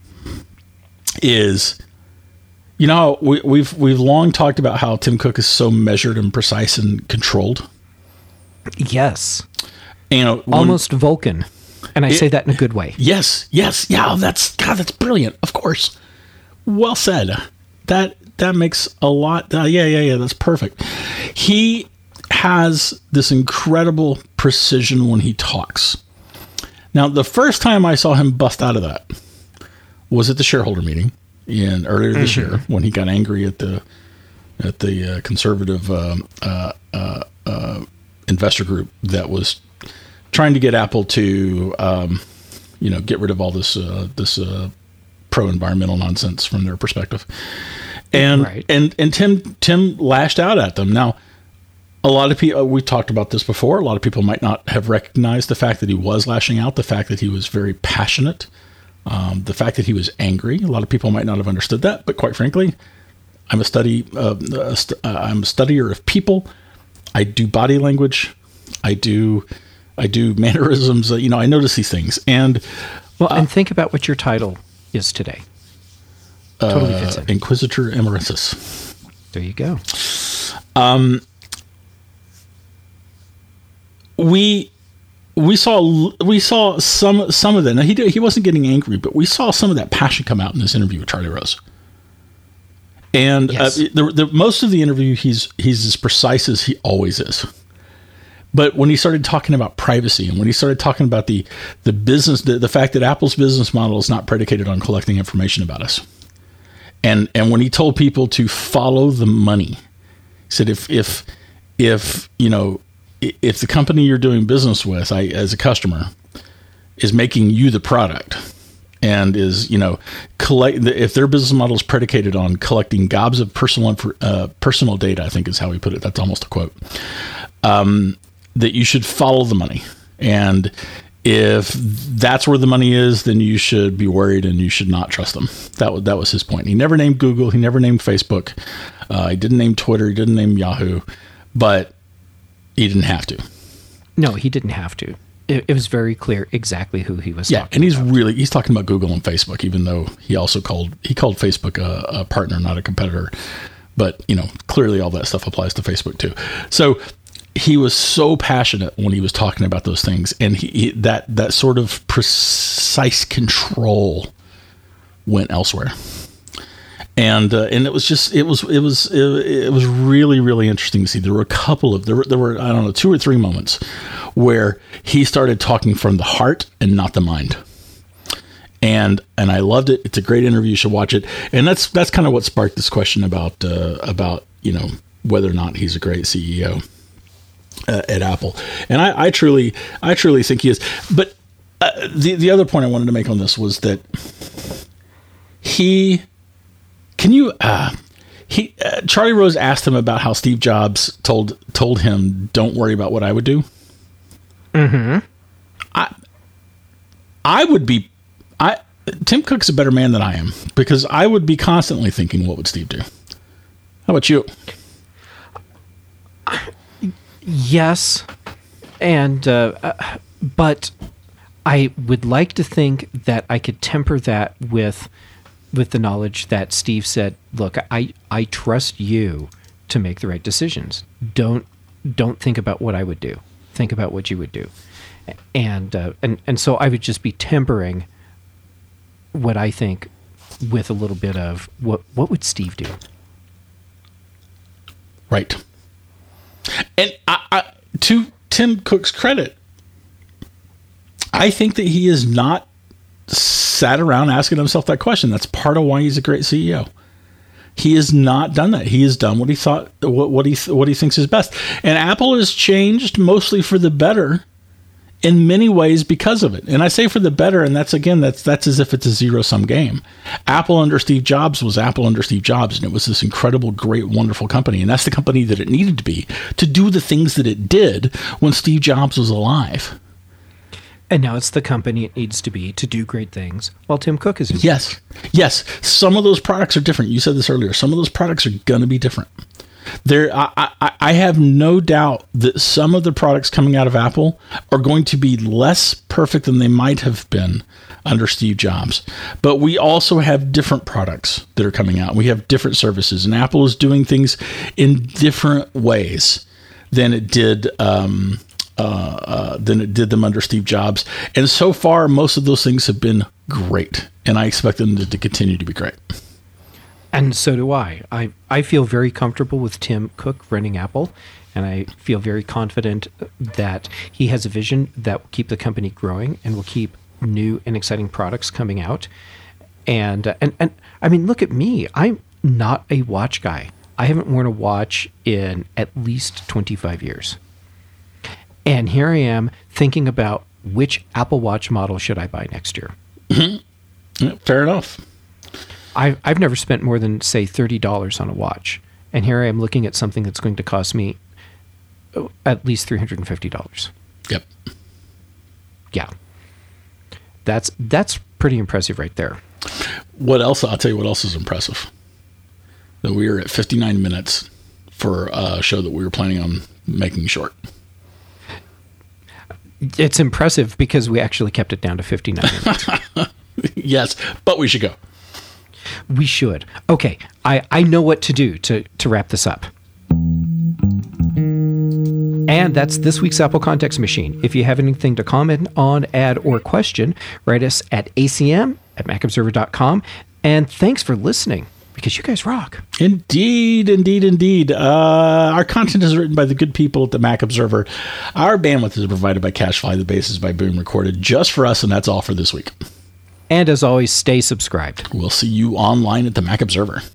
is. You know, we, we've we've long talked about how Tim Cook is so measured and precise and controlled. Yes, you know, when, almost Vulcan, and I it, say that in a good way. Yes, yes, yeah. That's God. That's brilliant. Of course, well said. That that makes a lot. Uh, yeah, yeah, yeah. That's perfect. He has this incredible precision when he talks. Now, the first time I saw him bust out of that was at the shareholder meeting. In earlier this mm-hmm. year, when he got angry at the at the uh, conservative um, uh, uh, uh, investor group that was trying to get Apple to, um, you know, get rid of all this uh, this uh, pro-environmental nonsense from their perspective, and right. and and Tim Tim lashed out at them. Now, a lot of people, we talked about this before. A lot of people might not have recognized the fact that he was lashing out, the fact that he was very passionate. Um, the fact that he was angry, a lot of people might not have understood that, but quite frankly, I'm a study, uh, a st- uh, I'm a studier of people. I do body language. I do, I do mannerisms. Uh, you know, I notice these things. And well, uh, and think about what your title is today. Totally fits in. Inquisitor Emeritus. There you go. Um, we. We saw we saw some some of that. Now he did, he wasn't getting angry, but we saw some of that passion come out in this interview with Charlie Rose. And yes. uh, the, the, most of the interview, he's he's as precise as he always is. But when he started talking about privacy, and when he started talking about the the business, the, the fact that Apple's business model is not predicated on collecting information about us, and and when he told people to follow the money, he said if if if you know if the company you're doing business with, I as a customer, is making you the product, and is you know collect if their business model is predicated on collecting gobs of personal uh, personal data, I think is how he put it. That's almost a quote. Um, that you should follow the money, and if that's where the money is, then you should be worried and you should not trust them. That was that was his point. He never named Google. He never named Facebook. Uh, he didn't name Twitter. He didn't name Yahoo, but he didn't have to. No, he didn't have to. It, it was very clear exactly who he was. Yeah, talking and he's about. really he's talking about Google and Facebook, even though he also called he called Facebook a, a partner, not a competitor. But you know, clearly all that stuff applies to Facebook too. So. He was so passionate when he was talking about those things, and he, he, that that sort of precise control went elsewhere. And uh, and it was just it was it was it, it was really really interesting to see. There were a couple of there were, there were I don't know two or three moments where he started talking from the heart and not the mind. And and I loved it. It's a great interview. You should watch it. And that's that's kind of what sparked this question about uh, about you know whether or not he's a great C E O. Uh, at Apple, and I, I truly, I truly think he is. But uh, the the other point I wanted to make on this was that he, can you, uh, he, uh, Charlie Rose asked him about how Steve Jobs told told him, "Don't worry about what I would do." Mm-hmm. I, I would be, I Tim Cook's a better man than I am because I would be constantly thinking, "What would Steve do?" How about you? Yes, and uh, uh, but I would like to think that I could temper that with with the knowledge that Steve said, "Look, I, I trust you to make the right decisions. Don't don't think about what I would do. Think about what you would do." And uh, and and so I would just be tempering what I think with a little bit of what what would Steve do? Right. And I, I, to Tim Cook's credit, I think that he has not sat around asking himself that question. That's part of why he's a great C E O. He has not done that. He has done what he thought, what, what he what he thinks is best. And Apple has changed mostly for the better in many ways because of it. And I say for the better, and that's again, that's that's as if it's a zero-sum game. Apple under Steve Jobs was Apple under Steve Jobs, and it was this incredible, great, wonderful company. And that's the company that it needed to be to do the things that it did when Steve Jobs was alive. And now it's the company it needs to be to do great things while Tim Cook is in Yes. Yes. Some of those products are different. You said this earlier. Some of those products are going to be different. There, I, I, I have no doubt that some of the products coming out of Apple are going to be less perfect than they might have been under Steve Jobs. But we also have different products that are coming out. We have different services, and Apple is doing things in different ways than it did um, uh, uh, than it did them under Steve Jobs. And so far, most of those things have been great, and I expect them to, to continue to be great. And so do I. I. I feel very comfortable with Tim Cook running Apple, and I feel very confident that he has a vision that will keep the company growing and will keep new and exciting products coming out. And uh, and and I mean, look at me. I'm not a watch guy. I haven't worn a watch in at least twenty-five years. And here I am thinking about which Apple Watch model should I buy next year. Mm-hmm. Yeah, fair enough. I've, I've never spent more than, say, thirty dollars on a watch. And here I am looking at something that's going to cost me at least three hundred fifty dollars. Yep. Yeah. That's that's pretty impressive right there. What else? I'll tell you what else is impressive. That we are at fifty-nine minutes for a show that we were planning on making short. It's impressive because we actually kept it down to fifty-nine minutes. Yes, but we should go. We should. Okay, I, I know what to do to, to wrap this up. And that's this week's Apple Context Machine. If you have anything to comment on, add, or question, write us at A C M at mac observer dot com. And thanks for listening. because you guys rock. Indeed, indeed, indeed. Uh, our content is written by the good people at the Mac Observer. Our bandwidth is provided by CacheFly. The bass is by Boom Recorded just for us, and that's all for this week. And as always, stay subscribed. We'll see you online at the Mac Observer.